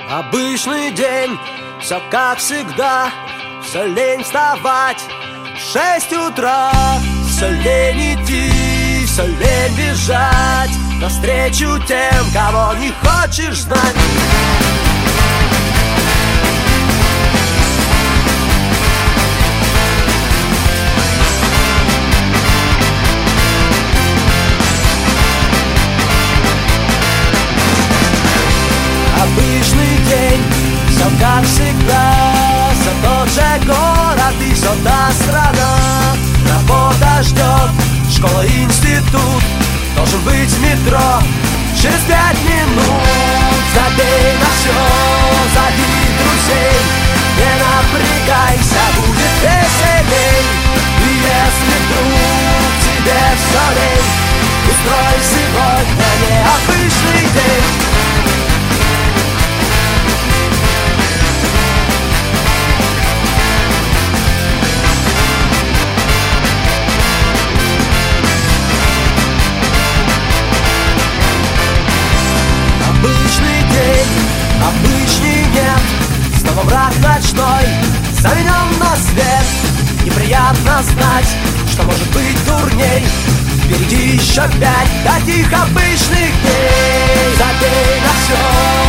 Обычный день, все как всегда. Все лень вставать в 6 утра. Все лень идти, все лень бежать навстречу тем, кого не хочешь знать. Обычный день, все как всегда. Все тот же город и все та страна. Работа ждет, школа, институт. Должен быть в метро через 5 минут. Забей на все, зови друзей. Не напрягайся, будет веселей. И если вдруг тебе все лень, устрой сегодня необычный день. Обычный нет, снова враг ночной заменен на свет. Неприятно знать, что может быть дурней. Впереди еще 5 таких обычных дней. Забей на все,